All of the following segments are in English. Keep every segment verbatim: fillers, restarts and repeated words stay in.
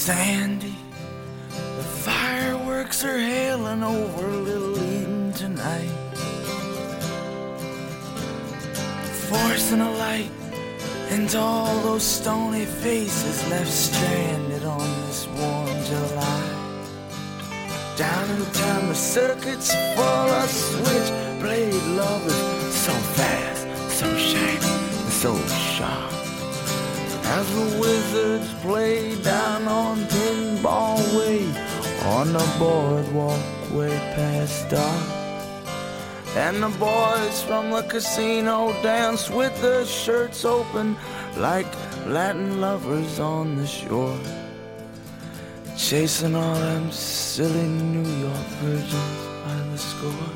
Sandy, the fireworks are hailing over Little Eden tonight, forcing a light into all those stony faces left stranded on this warm July. Down in town the circuits full of switchblade lovers, so fast, so shiny, and so sharp, as the wizards play down on Pinball Way, on the boardwalk way past dark. And the boys from the casino dance with their shirts open like Latin lovers on the shore, chasing all them silly New York virgins by the score.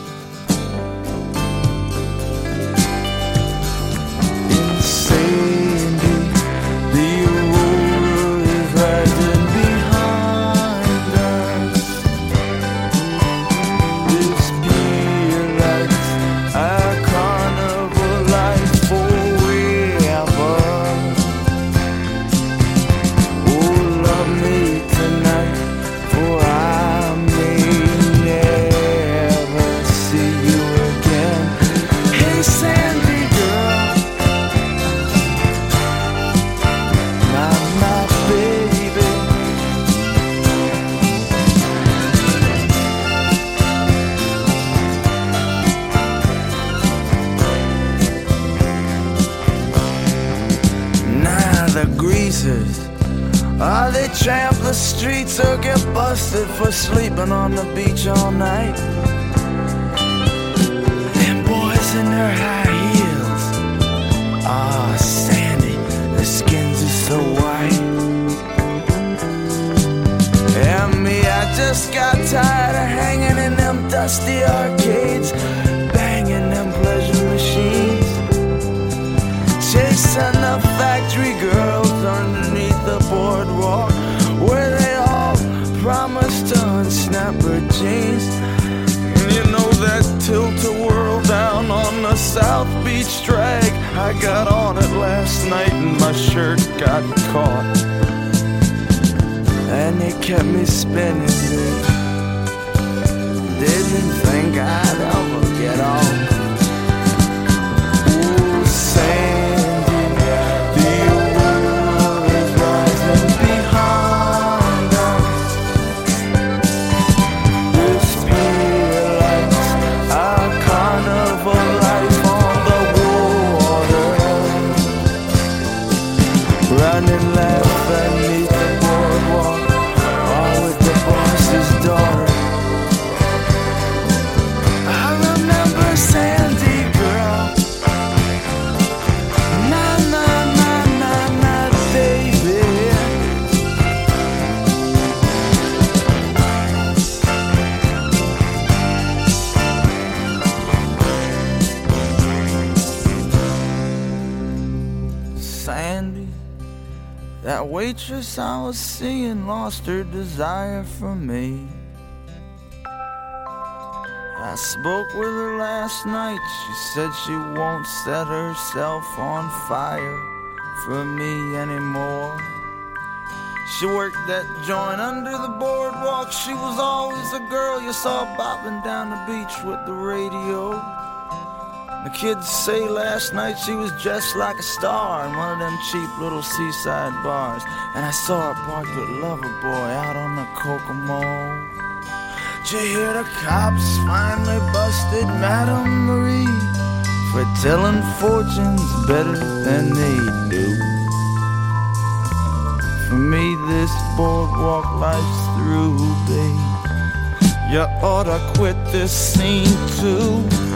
Ah, they tramp the streets or get busted for sleeping on the beach all night. Them boys in their high heels, ah, Sandy, their skins are so white. And me, I just got tired of hanging in them dusty arcades, banging them pleasure machines, chasing the factory girls underneath the boardwalk, where they all promised to unsnap her jeans. And you know that tilt-a-whirl down on the South Beach drag, I got on it last night and my shirt got caught, and it kept me spinning. Didn't think I'd ever get off. Ooh, Sandy, running left beneath the boardwalk, all with the boss's daughter. I remember Sandy, girl, na na na na na, baby. Sandy, that waitress I was seeing lost her desire for me. I spoke with her last night, she said she won't set herself on fire for me anymore. She worked that joint under the boardwalk, she was always a girl you saw bopping down the beach with the radio. The kids say last night she was dressed like a star in one of them cheap little seaside bars, and I saw her parked with Loverboy out on the Kokomo. Did you hear the cops finally busted Madame Marie for telling fortunes better than they do? For me this boardwalk life's through, babe. You oughta quit this scene too.